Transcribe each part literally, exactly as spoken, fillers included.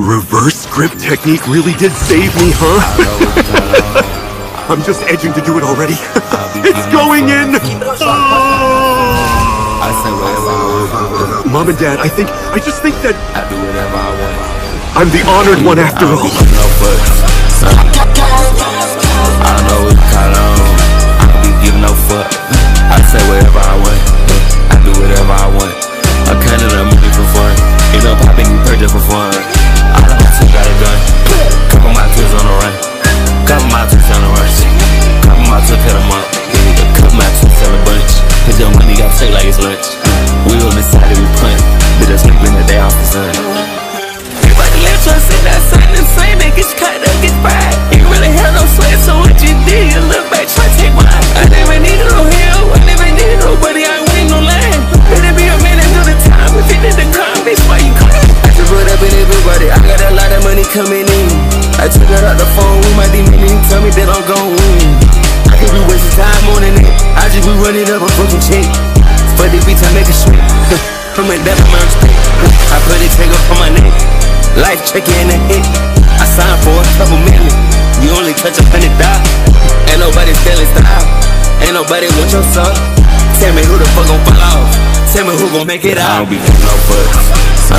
Reverse grip technique really did save me, huh? I'm just edging to do it already. It's going in! Oh. Mom and Dad, I think, I just think that I'm the honored one after all. I know it's caught on. I don't be giving no fuck. I say whatever I want. I do whatever I want. I'm counting the money for fun. You know, popping you purchase for fun. All of my two got a gun. Couple my twos on the run. Couple my twos on the rush. Couple my twos hit them up. Couple my twos sell a bunch. Cause your money got take like it's lunch. We on the side and we punt. Bitch, just sleeping the day off the sun. Everybody left us in that sun and say that gets cut up, gets fried. You really had no sweat, so what you did, you look back, try to take mine. I never needed no help, I never needed nobody, I ain't waiting no line. Better be a minute through the time, if you did the crime, bitch, why you crying? I just put up in everybody, I got a lot of money coming in. I took it out the phone with my demon, tell me that I'm gon' win. I could be wasting time on it, I just be running up a fucking check. For the beats I make it sweat. From a devil my respect. I put it take up on my neck. Life checking in the hit. I signed for a couple million. You only touch a hundred dollars. Ain't nobody stealing style. Ain't nobody want your soul. Tell me who the fuck gon' fall off. Tell me who gon' make it out. I don't be giving no fucks.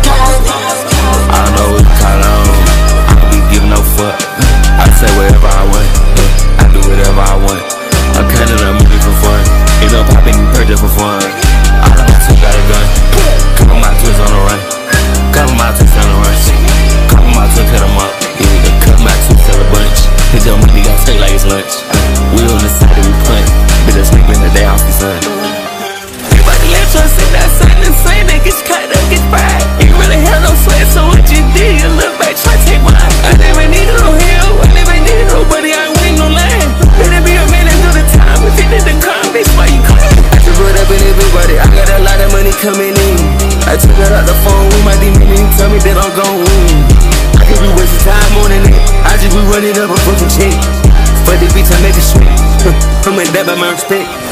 I know it's caught on. I don't be giving no fuck. I say whatever I want. I do whatever I want. I'm counting the money for fun. You know, popping you purchase for fun. All of my two got a gun. Couple my twos on the run. Couple my twos on the rush. Couple my twos hit them up. Yeah, cut my twos sell a bunch. Cause your money got take like it's lunch. We on the side and we punt. Bitch, just sleeping the day off the sun. Everybody left us in that sun and say that gets cut up, gets fried. You really had no sweat, so what you did, you look back, try to take mine. I never needed no help, I never needed nobody, I ain't waiting no line. Better be a minute through the time, if you did the crime, bitch, why you crying? I just put up in everybody, I got a lot of money coming in. I took it out the phone with my demon, tell me that I'm gon' win. I could be wasting time on it, I just be running up a fucking check. For the beats I make it sweat. From a dab by my respect.